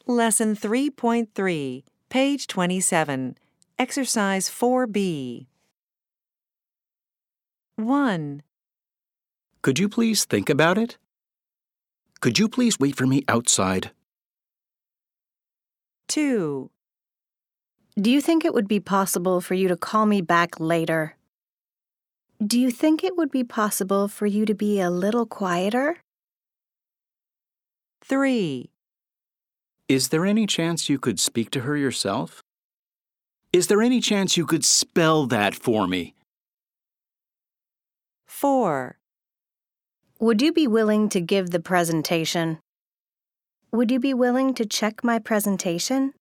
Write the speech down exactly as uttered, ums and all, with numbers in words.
Lesson three point three, page twenty-seven, Exercise four B. one. Could you please think about it? Could you please wait for me outside? two. Do you think it would be possible for you to call me back later? Do you think it would be possible for you to be a little quieter? three. Is there any chance you could speak to her yourself? Is there any chance you could spell that for me? four. Would you be willing to give the presentation? Would you be willing to check my presentation?